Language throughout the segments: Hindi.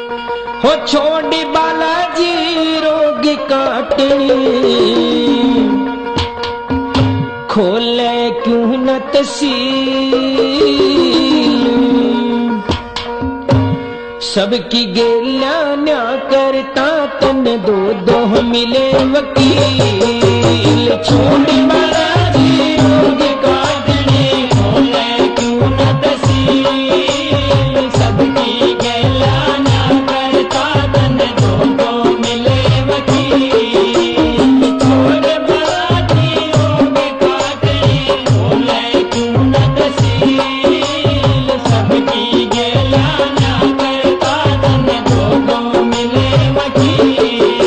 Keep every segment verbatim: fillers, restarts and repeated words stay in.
हो छोड़ी बालाजी रोग काटनी, खोले क्यों न तसील, सबकी गेला न्या करता तन दो दो मिले वकील। छोड़ी बालाजी रोग काटनी, खोले क्यों न तसील, सबकी गेला न्या करता तन दो दो मिले वकील। छोड़ी बालाजी रोग काटनी, खोले क्यों न तसील, सबकी गेला न्या करता तन दो दो मिले वकील।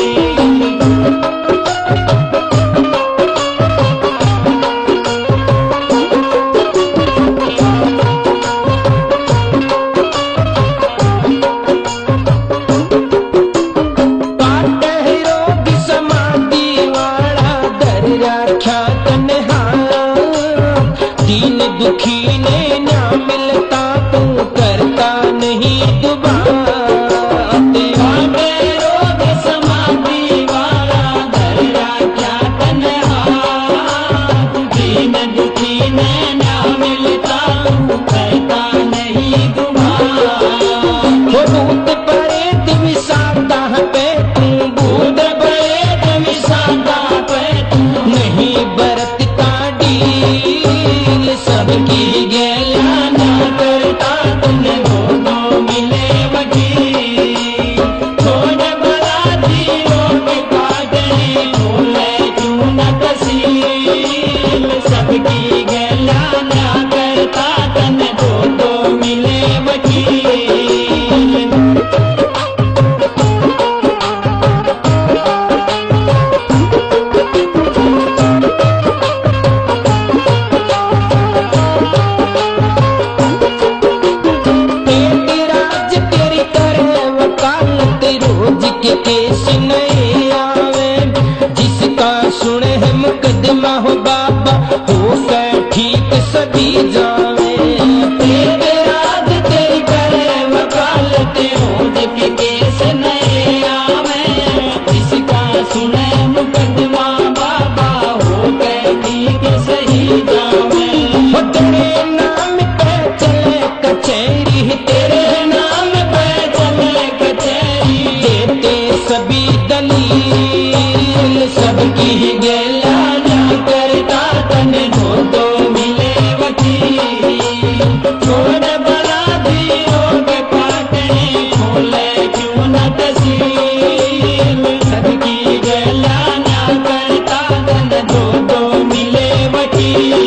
दुखी ने ना मिलता तू करता नहीं दुबारा, रोग समाधि वाला दर राख्या तन्हा, दीन दुखी ने ना मिलता तू करता नहीं दुबारा। भूत प्रेत विसाता पे तू, भूत प्रेत विसाता पे तू, नहीं बरतता डील, सबकी गेला ना करता तुम दो दो मिले वकील। छोड़ बालाजी रोग काटनी, खोले क्यों न तसील, सबकी गेला ना करता तन दो दो मिले वकील। के केस नहीं आवे, जिसका सुने है मुकदमा हो बाबा, हो कर ठीक सभी जावे। तेरे राज तेरी करे वकालत, रोज के केस नहीं आवे, जिसका सुने मुकदमा बाबा, हो कर ठीक सही जावे। हो तेरे नाम पे चले कचहरी, तेरे नाम पे चले कचहरी, सभी दलील, सबकी गेला ना करता तन दो दो मिले वकील। छोड़ बालाजी रोग काटनी, खोले क्यों न तसील, सबकी गेला ना करता तन दो दो मिले वकील।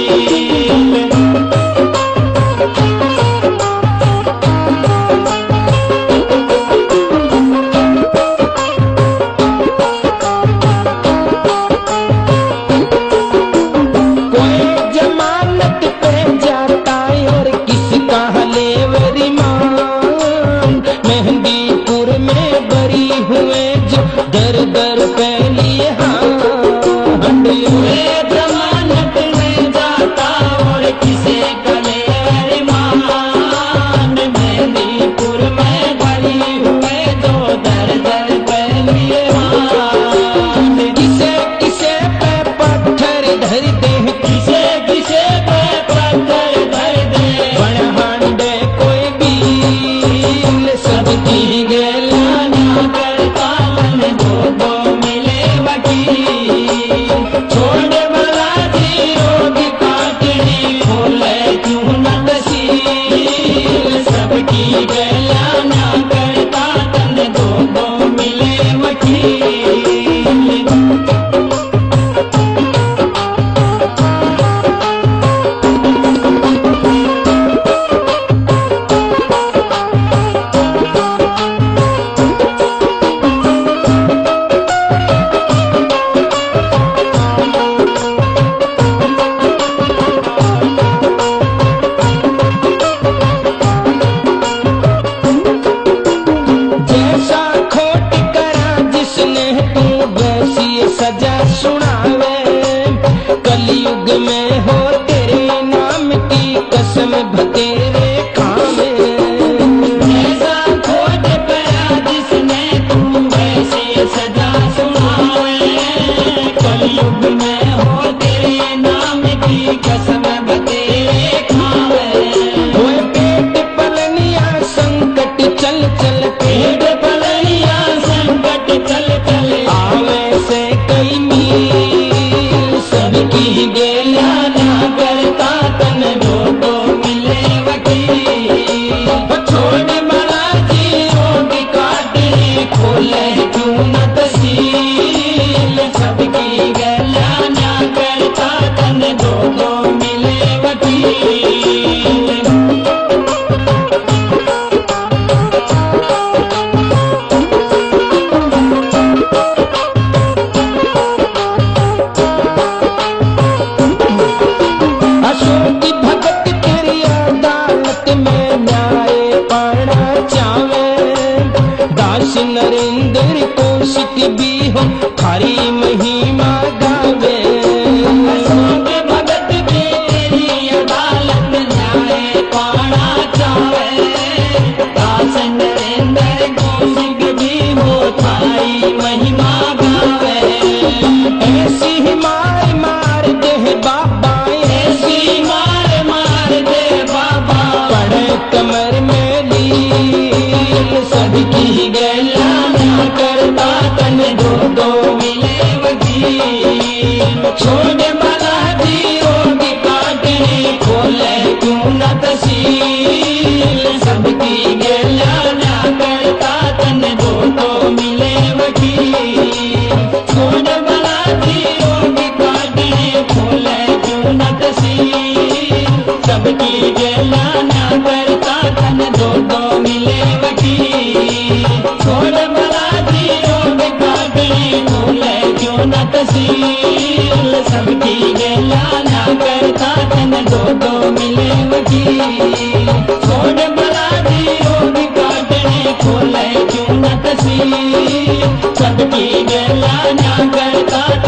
मेहंदीपुर में बरी हुए जो दर दर पे लिए हाथ, जमानत में जाता और किसे कले अरमान। मेहंदीपुर में बरी हुए जो दर दर पे लिए हाथ, किसे किसे पे पत्थर धर दे, किसे किसे पे पत्थर धर दे, बड़हांडे कोई बील, सबकी गेला ना करता तन दो दो मिले वकील। छोड़ बालाजी रोग काटनी, खोले क्यों न तसील, सबकी गेला ना करता तन दो दो मिले वकील। दास नरेंद्र कौशिक भी हो थारी महिमा गावे। अशोक भगत की तेरी अदालत न्याय पाना चाहे। दास नरेंद्र कौशिक भी हो थारी महिमा गावे। ऐसी ही मार मार दे बाबा, ऐसी मार मार दे बाबा। पड़े कमर में लील सबकी गैला ना करता तन दो दो मिले वकील। छोड़ बला दी होगी काटने खोले क्यों न तसील। सबकी गैला ना करता तन दो दो मिले वकील। छोड़ बला दी होगी काटने खोले क्यों न तसील। सबकी गैला ना करता तन दो दो मिले वकील। छोड़ बला दी रोग काटने खोले क्यों न तसील। सबकी गैला ना करता तन दो दो मिले वकील। छोड़ बला दी रोग काटने खोले क्यों न तसील। सबकी गैला ना करता